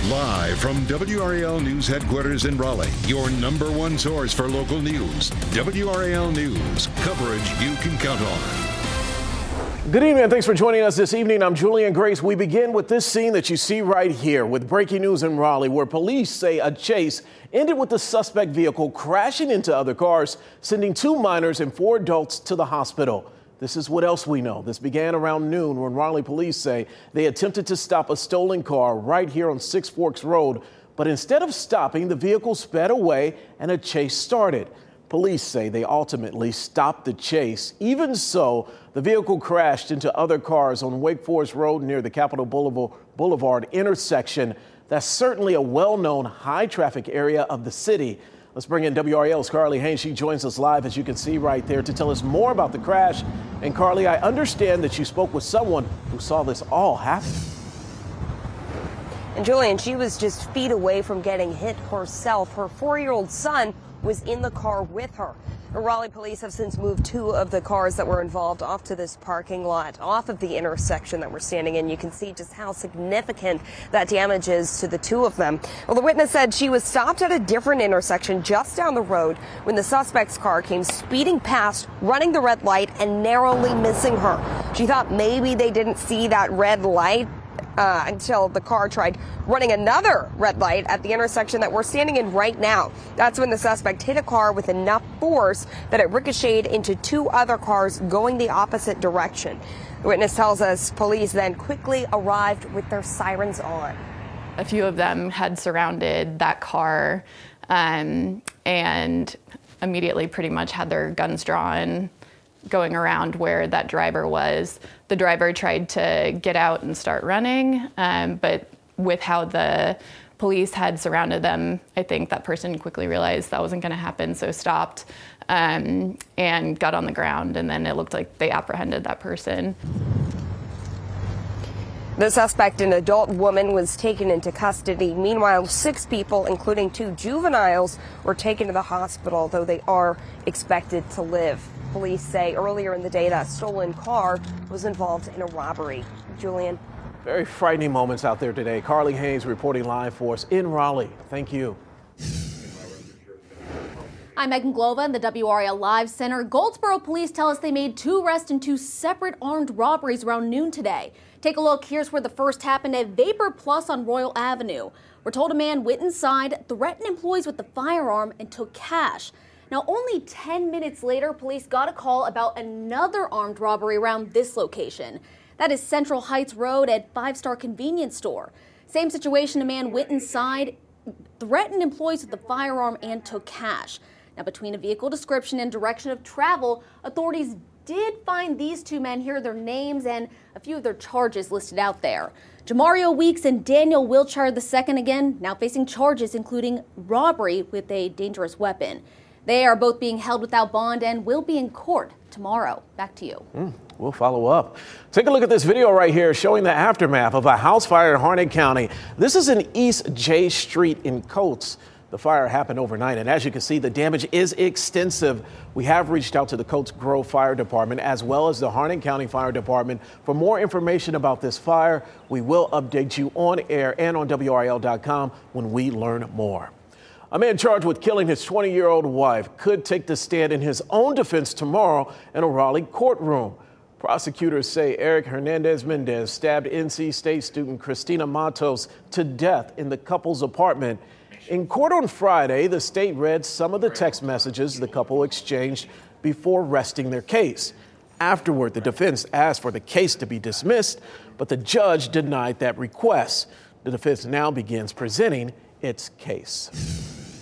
Live from WRAL News headquarters in Raleigh, your number one source for local news. WRAL News, coverage you can count on. Good evening and thanks for joining us this evening. I'm Julian Grace. We begin with this scene that you see right here with breaking news in Raleigh, where police say a chase ended with the suspect vehicle crashing into other cars, sending 2 minors and 4 adults to the hospital. This is what else we know. This began around noon when Raleigh police say they attempted to stop a stolen car right here on Six Forks Road. But instead of stopping, the vehicle sped away and a chase started. Police say they ultimately stopped the chase. Even so, the vehicle crashed into other cars on Wake Forest Road near the Capitol Boulevard intersection. That's certainly a well-known high-traffic area of the city. Let's bring in WRAL's Carly Haynes. She joins us live, as you can see right there, to tell us more about the crash. And Carly, I understand that you spoke with someone who saw this all happen. And Julian, she was just feet away from getting hit herself. Her 4-year-old son was in the car with her. The Raleigh police have since moved 2 of the cars that were involved off to this parking lot, off of the intersection that we're standing in. You can see just how significant that damage is to the 2 of them. Well, the witness said she was stopped at a different intersection just down the road when the suspect's car came speeding past, running the red light and narrowly missing her. She thought maybe they didn't see that red light until the car tried running another red light at the intersection that we're standing in right now. That's when the suspect hit a car with enough force that it ricocheted into 2 other cars going the opposite direction. The witness tells us police then quickly arrived with their sirens on. A few of them had surrounded that car and immediately pretty much had their guns drawn, going around where that driver was. The driver tried to get out and start running, but with how the police had surrounded them, I think that person quickly realized that wasn't going to happen, so stopped and got on the ground, and then it looked like they apprehended that person. The suspect, an adult woman, was taken into custody. Meanwhile, 6 people, including 2 juveniles, were taken to the hospital, though they are expected to live. Police say earlier in the day that stolen car was involved in a robbery. Julian. Very frightening moments out there today. Carly Haynes reporting live for us in Raleigh. Thank you. I'm Megan Glova in the WRAL Live Center. Goldsboro police tell us they made 2 arrests in 2 separate armed robberies around noon today. Take a look. Here's where the first happened at Vapor Plus on Royal Avenue. We're told a man went inside, threatened employees with the firearm, and took cash. Now, only 10 minutes later, police got a call about another armed robbery around this location. That is Central Heights Road at 5 Star Convenience Store. Same situation, a man went inside, threatened employees with the firearm, and took cash. Now, between a vehicle description and direction of travel, authorities did find these 2 men. Here are their names and a few of their charges listed out there. Jamario Weeks and Daniel Wiltshire II again, now facing charges including robbery with a dangerous weapon. They are both being held without bond and will be in court tomorrow. Back to you. We'll follow up. Take a look at this video right here showing the aftermath of a house fire in Harnett County. This is in East J Street in Coates. The fire happened overnight, and as you can see, the damage is extensive. We have reached out to the Coates Grove Fire Department as well as the Harnett County Fire Department for more information about this fire. We will update you on air and on WRAL.com when we learn more. A man charged with killing his 20-year-old wife could take the stand in his own defense tomorrow in a Raleigh courtroom. Prosecutors say Eric Hernandez-Mendez stabbed NC State student Christina Matos to death in the couple's apartment. In court on Friday, the state read some of the text messages the couple exchanged before resting their case. Afterward, the defense asked for the case to be dismissed, but the judge denied that request. The defense now begins presenting its case.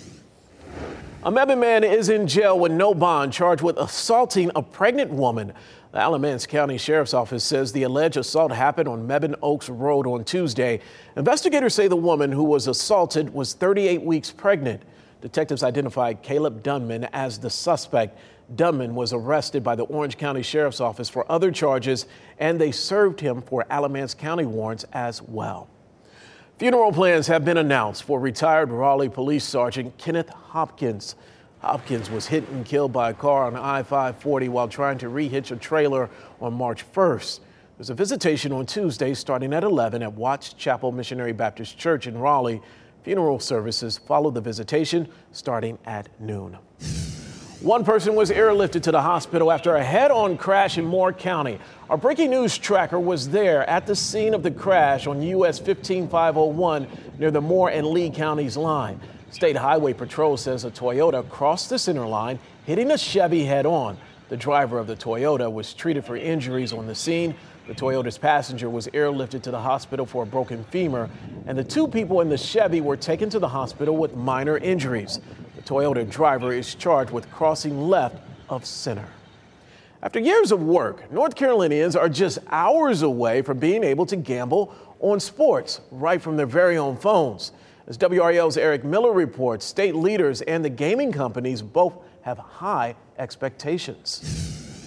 A Mebane man is in jail with no bond, charged with assaulting a pregnant woman. The Alamance County Sheriff's Office says the alleged assault happened on Mebane Oaks Road on Tuesday. Investigators say the woman who was assaulted was 38 weeks pregnant. Detectives identified Caleb Dunman as the suspect. Dunman was arrested by the Orange County Sheriff's Office for other charges, and they served him for Alamance County warrants as well. Funeral plans have been announced for retired Raleigh Police Sergeant Kenneth Hopkins. Hopkins was hit and killed by a car on I-540 while trying to rehitch a trailer on March 1st. There's a visitation on Tuesday starting at 11 at Watts Chapel Missionary Baptist Church in Raleigh. Funeral services follow the visitation starting at noon. One person was airlifted to the hospital after a head-on crash in Moore County. Our breaking news tracker was there at the scene of the crash on US 15501 near the Moore and Lee counties line. State Highway Patrol says a Toyota crossed the center line, hitting a Chevy head-on. The driver of the Toyota was treated for injuries on the scene. The Toyota's passenger was airlifted to the hospital for a broken femur, and the two people in the Chevy were taken to the hospital with minor injuries. The Toyota driver is charged with crossing left of center. After years of work, North Carolinians are just hours away from being able to gamble on sports right from their very own phones. As WRAL's Eric Miller reports, state leaders and the gaming companies both have high expectations.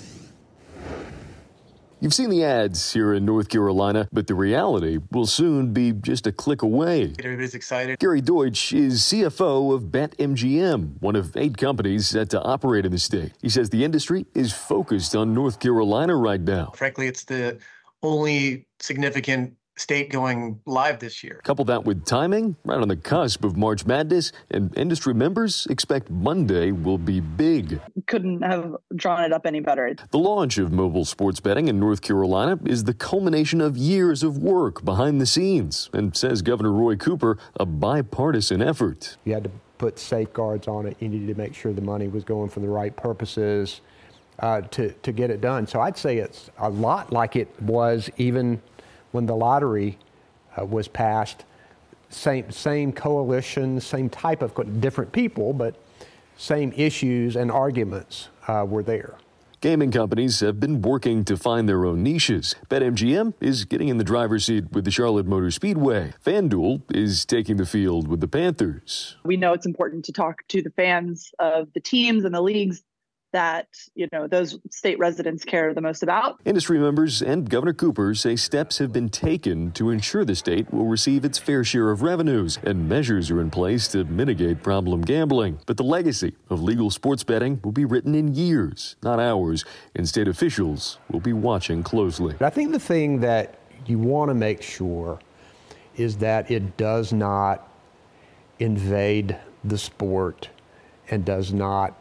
You've seen the ads here in North Carolina, but the reality will soon be just a click away. Everybody's excited. Gary Deutsch is CFO of BetMGM, one of 8 companies set to operate in the state. He says the industry is focused on North Carolina right now. Frankly, it's the only significant state going live this year. Couple that with timing, right on the cusp of March Madness, and industry members expect Monday will be big. Couldn't have drawn it up any better. The launch of mobile sports betting in North Carolina is the culmination of years of work behind the scenes, and says Governor Roy Cooper, a bipartisan effort. You had to put safeguards on it. You needed to make sure the money was going for the right purposes to get it done. So I'd say it's a lot like it was even when the lottery was passed. Same coalition, same type of different people, but same issues and arguments were there. Gaming companies have been working to find their own niches. BetMGM is getting in the driver's seat with the Charlotte Motor Speedway. FanDuel is taking the field with the Panthers. We know it's important to talk to the fans of the teams and the leagues that, those state residents care the most about. Industry members and Governor Cooper say steps have been taken to ensure the state will receive its fair share of revenues, and measures are in place to mitigate problem gambling. But the legacy of legal sports betting will be written in years, not hours, and state officials will be watching closely. I think the thing that you want to make sure is that it does not invade the sport and does not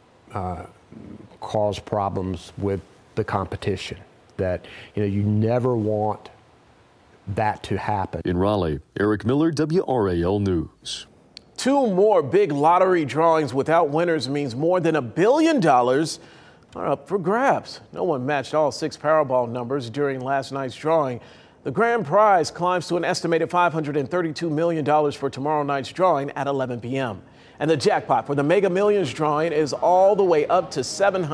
cause problems with the competition. That you never want that to happen. In Raleigh, Eric Miller, WRAL News. 2 more big lottery drawings without winners means more than $1 billion are up for grabs. No one matched all 6 Powerball numbers during last night's drawing. The grand prize climbs to an estimated $532 million for tomorrow night's drawing at 11 p.m. And the jackpot for the Mega Millions drawing is all the way up to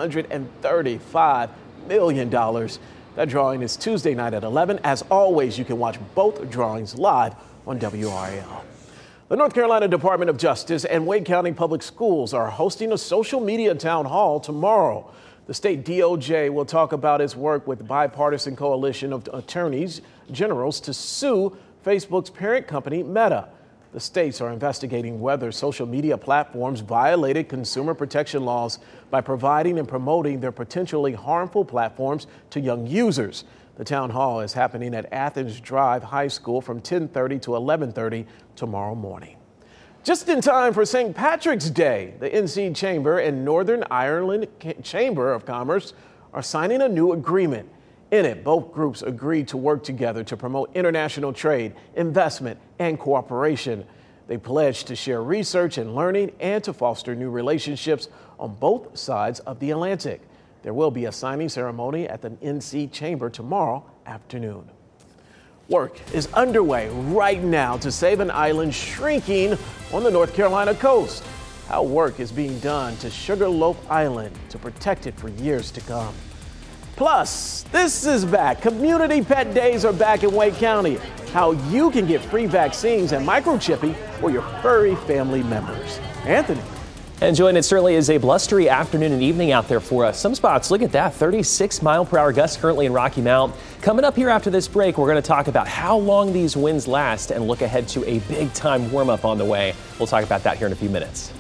$735 million. That drawing is Tuesday night at 11. As always, you can watch both drawings live on WRAL. The North Carolina Department of Justice and Wake County Public Schools are hosting a social media town hall tomorrow. The state DOJ will talk about its work with the bipartisan coalition of attorneys generals to sue Facebook's parent company, Meta. The states are investigating whether social media platforms violated consumer protection laws by providing and promoting their potentially harmful platforms to young users. The town hall is happening at Athens Drive High School from 10:30 to 11:30 tomorrow morning. Just in time for St. Patrick's Day, the NC Chamber and Northern Ireland Chamber of Commerce are signing a new agreement. In it, both groups agreed to work together to promote international trade, investment, and cooperation. They pledged to share research and learning and to foster new relationships on both sides of the Atlantic. There will be a signing ceremony at the NC Chamber tomorrow afternoon. Work is underway right now to save an island shrinking on the North Carolina coast. How work is being done to Sugarloaf Island to protect it for years to come. Plus, this is back. Community Pet Days are back in Wake County. How you can get free vaccines and microchipping for your furry family members. Anthony. And Joanne, it certainly is a blustery afternoon and evening out there for us. Some spots, look at that, 36-mile-per-hour gusts currently in Rocky Mount. Coming up here after this break, we're going to talk about how long these winds last and look ahead to a big-time warm-up on the way. We'll talk about that here in a few minutes.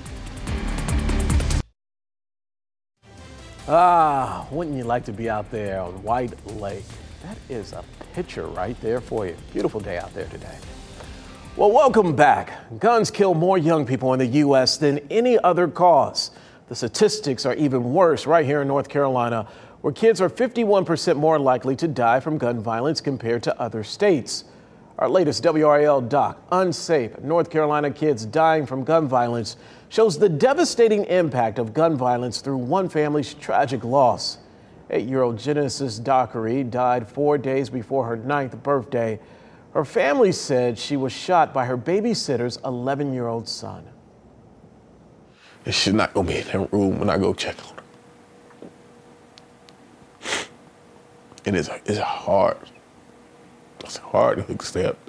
Wouldn't you like to be out there on White Lake? That is a picture right there for you. Beautiful day out there today. Well, welcome back. Guns kill more young people in the U.S. than any other cause. The statistics are even worse right here in North Carolina, where kids are 51% more likely to die from gun violence compared to other states. Our latest WRAL doc, Unsafe North Carolina Kids Dying from Gun Violence, shows the devastating impact of gun violence through one family's tragic loss. 8-year-old Genesis Dockery died 4 days before her 9th birthday. Her family said she was shot by her babysitter's 11-year-old son. She's not going to be in that room when I go check on her. And it's hard. It's hard to accept.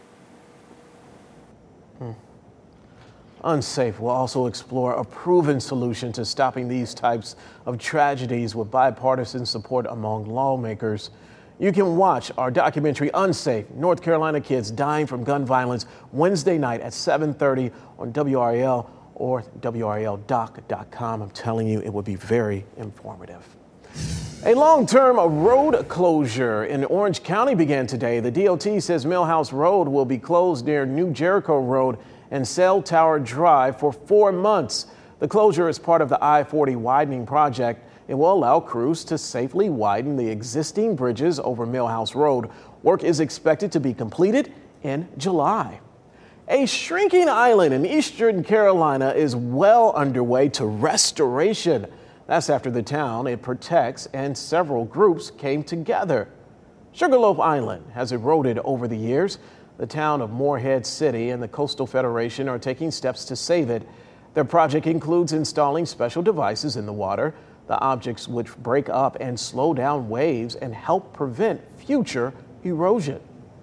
Unsafe will also explore a proven solution to stopping these types of tragedies with bipartisan support among lawmakers. You can watch our documentary Unsafe North Carolina Kids Dying from Gun Violence Wednesday night at 7:30 on WRAL or WRALdoc.com. I'm telling you, it will be very informative. A long-term road closure in Orange County began today. The DOT says Millhouse Road will be closed near New Jericho Road and Cell Tower Drive for 4 months. The closure is part of the I-40 widening project. It will allow crews to safely widen the existing bridges over Millhouse Road. Work is expected to be completed in July. A shrinking island in Eastern Carolina is well underway to restoration. That's after the town it protects and several groups came together. Sugarloaf Island has eroded over the years. The town of Morehead City and the Coastal Federation are taking steps to save it. Their project includes installing special devices in the water, the objects which break up and slow down waves and help prevent future erosion.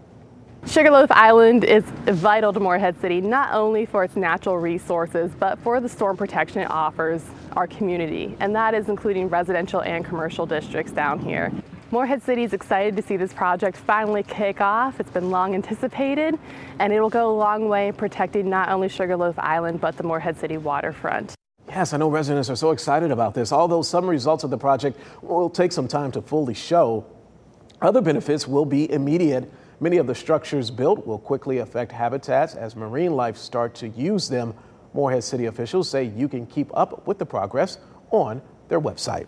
Sugarloaf Island is vital to Morehead City, not only for its natural resources, but for the storm protection it offers our community, and that is including residential and commercial districts down here. Morehead City is excited to see this project finally kick off. It's been long anticipated, and it will go a long way in protecting not only Sugarloaf Island, but the Morehead City waterfront. Yes, I know residents are so excited about this. Although some results of the project will take some time to fully show, other benefits will be immediate. Many of the structures built will quickly affect habitats as marine life start to use them. Morehead City officials say you can keep up with the progress on their website.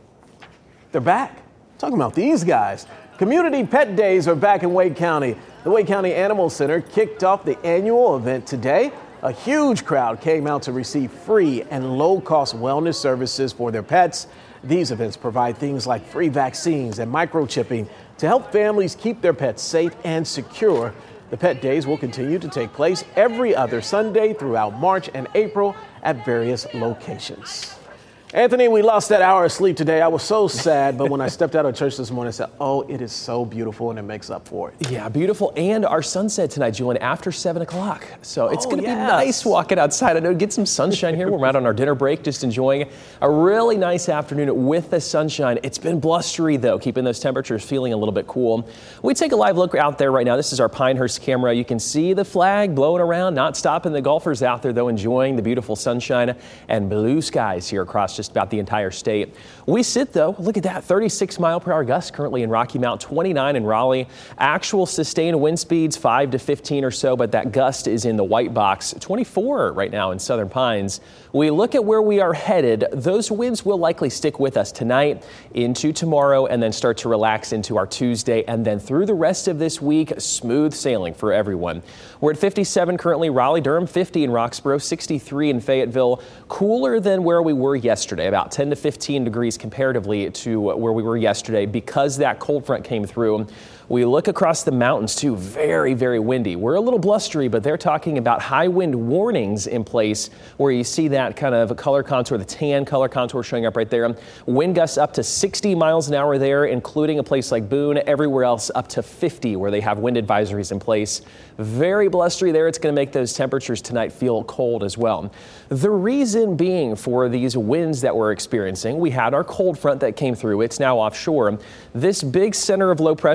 They're back. Talking about these guys. Community Pet Days are back in Wake County. The Wake County Animal Center kicked off the annual event today. A huge crowd came out to receive free and low-cost wellness services for their pets. These events provide things like free vaccines and microchipping to help families keep their pets safe and secure. The Pet Days will continue to take place every other Sunday throughout March and April at various locations. Anthony, we lost that hour of sleep today. I was so sad, but when I stepped out of church this morning, I said, oh, it is so beautiful, and it makes up for it. Yeah, beautiful. And our sunset tonight, Julian, after 7 o'clock. So it's going to be nice walking outside. I know, get some sunshine here. We're out on our dinner break, just enjoying a really nice afternoon with the sunshine. It's been blustery, though, keeping those temperatures feeling a little bit cool. We take a live look out there right now. This is our Pinehurst camera. You can see the flag blowing around, not stopping the golfers out there, though, enjoying the beautiful sunshine and blue skies here across just about the entire state. We sit, though, look at that, 36-mile-per-hour gusts currently in Rocky Mount, 29 in Raleigh. Actual sustained wind speeds 5 to 15 or so, but that gust is in the white box, 24 right now in Southern Pines. We look at where we are headed. Those winds will likely stick with us tonight into tomorrow and then start to relax into our Tuesday, and then through the rest of this week, smooth sailing for everyone. We're at 57 currently, Raleigh-Durham, 50 in Roxborough, 63 in Fayetteville. Cooler than where we were yesterday, about 10 to 15 degrees comparatively to where we were yesterday because that cold front came through. We look across the mountains, too, very, very windy. We're a little blustery, but they're talking about high wind warnings in place where you see that kind of color contour, the tan color contour showing up right there. Wind gusts up to 60 miles an hour there, including a place like Boone. Everywhere else up to 50 where they have wind advisories in place. Very blustery there. It's going to make those temperatures tonight feel cold as well. The reason being for these winds that we're experiencing, we had our cold front that came through. It's now offshore. This big center of low pressure is up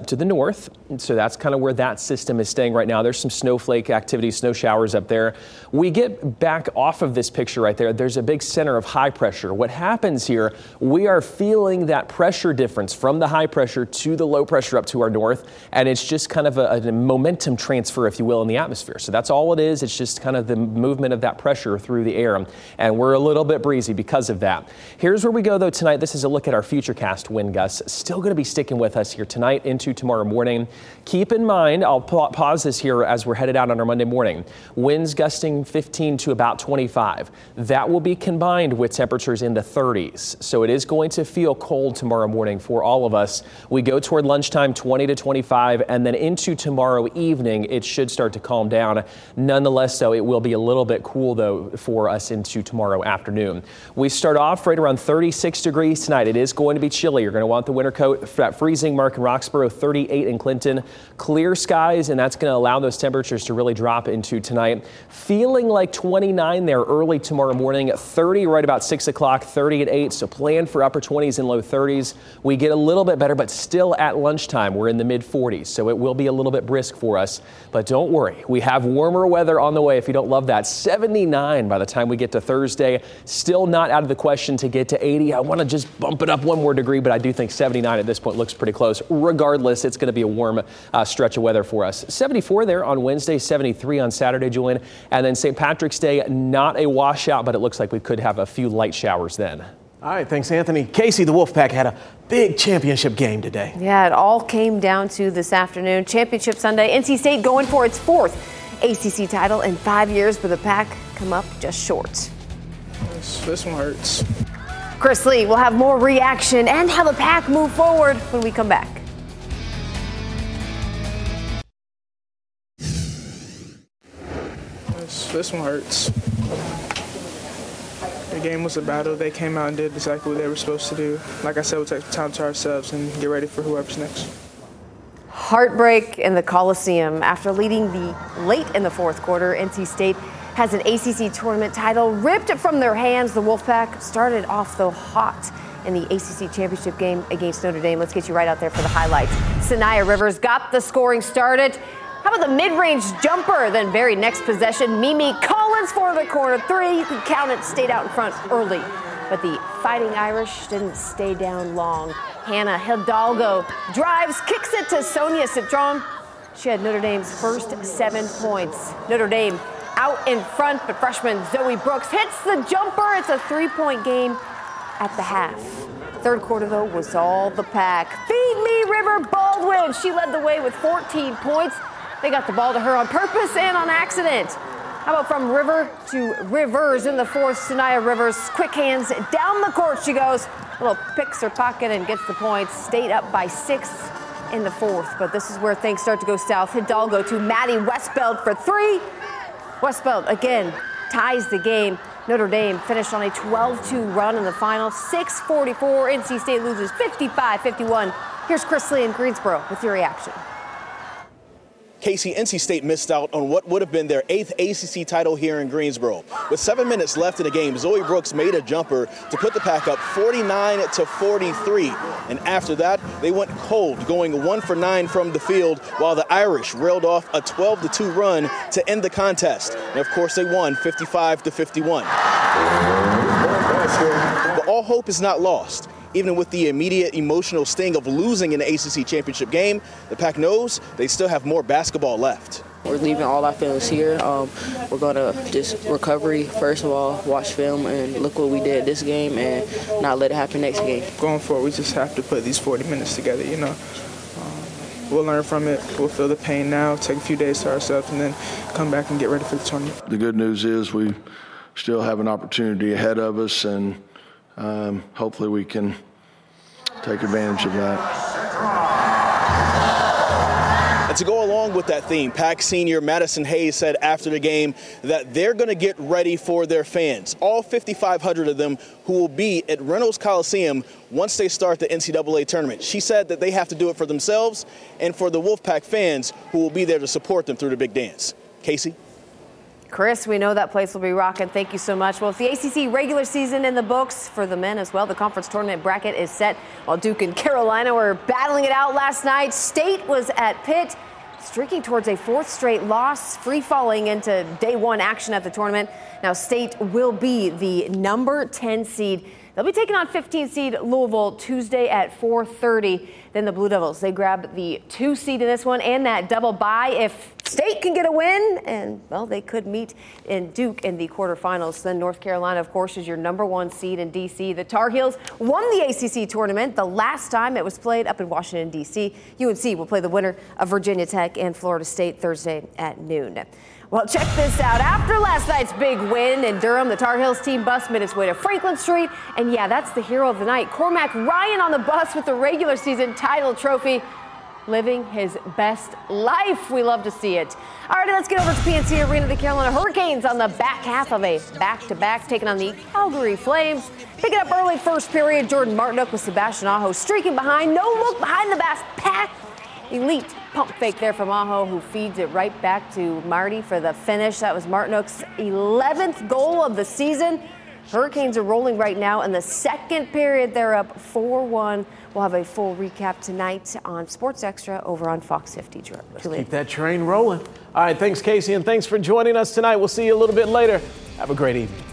up to the north. And so that's kind of where that system is staying right now. There's some snowflake activity, snow showers up there. We get back off of this picture right there. There's a big center of high pressure. What happens here, we are feeling that pressure difference from the high pressure to the low pressure up to our north. And it's just kind of a momentum transfer, if you will, in the atmosphere. So that's all it is. It's just kind of the movement of that pressure through the air. And we're a little bit breezy because of that. Here's where we go, though, tonight. This is a look at our futurecast wind gusts. Still going to be sticking with us here tonight into tomorrow morning. Keep in mind, I'll pause this here as we're headed out on our Monday morning. Winds gusting 15 to about 25. That will be combined with temperatures in the 30s. So it is going to feel cold tomorrow morning for all of us. We go toward lunchtime, 20 to 25, and then into tomorrow evening, it should start to calm down. Nonetheless, though, it will be a little bit cool, though, for us into tomorrow afternoon. We start off right around 36 degrees tonight. It is going to be chilly. You're going to want the winter coat. That freezing mark in Roxborough, 38 in Clinton. Clear skies, and that's going to allow those temperatures to really drop into tonight. Feeling like 29 there early tomorrow morning, 30 right about 6 o'clock, 30 at 8. So plan for upper 20s and low 30s. We get a little bit better, but still at lunchtime, we're in the mid 40s. So it will be a little bit brisk for us. But don't worry, we have warmer weather on the way if you don't love that. 79 by the time we get to Thursday. Still not out of the question to get to 80. I want to just bump it up one more degree, but I do think 79 at this point looks pretty close. Regardless, it's going to be a warm stretch of weather for us. 74 there on Wednesday, 73 on Saturday, Julian. And then St. Patrick's Day, not a washout, but it looks like we could have a few light showers then. All right, thanks, Anthony. Casey, the Wolfpack had a big championship game today. Yeah, it all came down to this afternoon. Championship Sunday. NC State going for its fourth ACC title in 5 years, but the Pack come up just short. This one hurts. Chris Lee will have more reaction and how the Pack move forward when we come back. This one hurts. The game was a battle. They came out and did exactly what they were supposed to do. Like I said, we'll take time to ourselves and get ready for whoever's next. Heartbreak in the Coliseum. After leading the late in the fourth quarter, NC State has an ACC tournament title ripped from their hands. The Wolfpack started off, though, hot in the ACC championship game against Notre Dame. Let's get you right out there for the highlights. Sanaya Rivers got the scoring started. How about the mid-range jumper? Then very next possession, Mimi Collins for the corner three. You can count it, stayed out in front early. But the Fighting Irish didn't stay down long. Hannah Hidalgo drives, kicks it to Sonia Citron. She had Notre Dame's first 7 points. Notre Dame out in front, but freshman Zoe Brooks hits the jumper. It's a 3-point game at the half. Third quarter, though, was all the Pack. Feed me, River Baldwin. She led the way with 14 points. They got the ball to her on purpose and on accident. How about from River to Rivers in the fourth? Sanaya Rivers, quick hands, down the court she goes. A little picks her pocket and gets the points. State up by 6 in the fourth, but this is where things start to go south. Hidalgo to Maddie Westbeld for three. Westbeld, again, ties the game. Notre Dame finished on a 12-2 run in the final. 6:44, NC State loses 55-51. Here's Chris Lee in Greensboro with your reaction. Casey, NC State missed out on what would have been their 8th ACC title here in Greensboro. With 7 minutes left in the game, Zoe Brooks made a jumper to put the Pack up 49-43. And after that, they went cold, going 1 for 9 from the field, while the Irish reeled off a 12-2 run to end the contest. And of course, they won 55-51. But all hope is not lost. Even with the immediate emotional sting of losing an ACC championship game, the Pack knows they still have more basketball left. We're leaving all our feelings here. We're going to just recovery, first of all, watch film, and look what we did this game and not let it happen next game. Going forward, we just have to put these 40 minutes together, you know. We'll learn from it. We'll feel the pain now, take a few days to ourselves, and then come back and get ready for the tournament. The good news is we still have an opportunity ahead of us, and hopefully we can take advantage of that. And to go along with that theme, Pack senior Madison Hayes said after the game that they're going to get ready for their fans, all 5,500 of them who will be at Reynolds Coliseum once they start the NCAA tournament. She said that they have to do it for themselves and for the Wolfpack fans who will be there to support them through the big dance. Casey? Chris, we know that place will be rocking. Thank you so much. Well, with the ACC regular season in the books for the men as well, the conference tournament bracket is set. While Duke and Carolina were battling it out last night, State was at Pitt, streaking towards a fourth straight loss, free-falling into day one action at the tournament. Now, State will be the number 10 seed. They'll be taking on 15 seed Louisville Tuesday at 4:30. Then the Blue Devils, they grab the 2 seed in this one and that double bye. If State can get a win, and, well, they could meet in Duke in the quarterfinals. Then North Carolina, of course, is your number 1 seed in D.C. The Tar Heels won the ACC tournament the last time it was played up in Washington, D.C. UNC will play the winner of Virginia Tech and Florida State Thursday at noon. Well, check this out. After last night's big win in Durham, the Tar Heels team bus made its way to Franklin Street. And yeah, that's the hero of the night. Cormac Ryan on the bus with the regular season title trophy, living his best life. We love to see it. All right, let's get over to PNC Arena. The Carolina Hurricanes on the back half of a back-to-back, taking on the Calgary Flames. Picking up early first period, Jordan Martinook with Sebastian Aho streaking behind. No look behind the pack. Elite pump fake there from Aho, who feeds it right back to Marty for the finish. That was Martinook's 11th goal of the season. Hurricanes are rolling right now. In the second period, they're up 4-1. We'll have a full recap tonight on Sports Extra over on Fox 50. Let's keep that train rolling. All right, thanks, Casey, and thanks for joining us tonight. We'll see you a little bit later. Have a great evening.